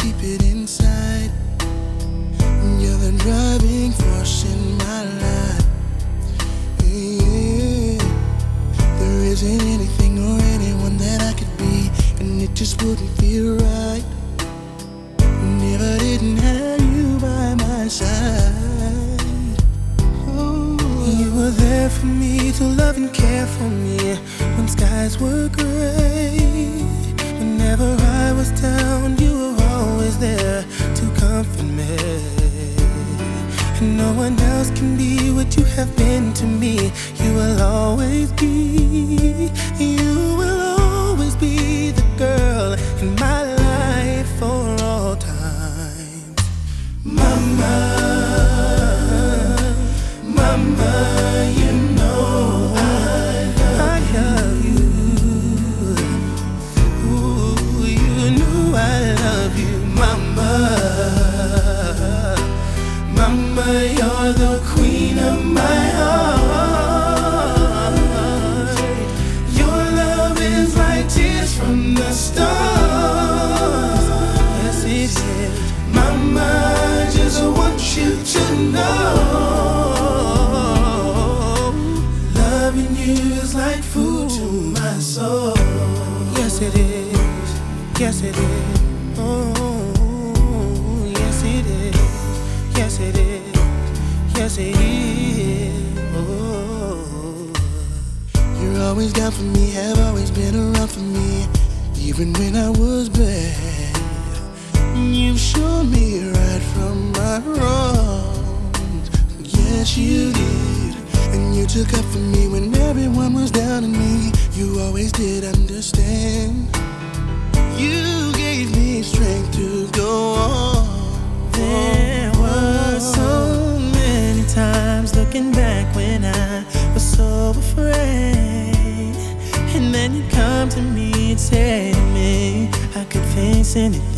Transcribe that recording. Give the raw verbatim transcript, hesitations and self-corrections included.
keep it inside. You're the driving force in my life. Yeah. There isn't anything or anyone that I could be, and it just wouldn't feel right. Never didn't have you by my side. Oh. You were there for me to love and care for me when skies were gray. Whenever I was down, you were always there to comfort me. And no one else can be what you have been to me. You will always be, you will always be the girl in my life for all time. Mama, mama, you know I love you. Ooh, you know I love you, mama. Mama, you're the queen of my heart. Your love is like tears from the stars. Yes, it is. Mama, I just want you to know, loving you is like food to my soul. Yes, it is. Yes, it is. Oh, yes, it is. Yes, it is. Yes, it is. Oh. You're always down for me, have always been around for me, even when I was bad. You've shown me right from my wrongs. Yes, you did. And you took up for me when everyone was down on me. You always did understand. You gave me strength to go on. There were so many times looking back when I was so afraid, and then you come to me and say to me I could face anything.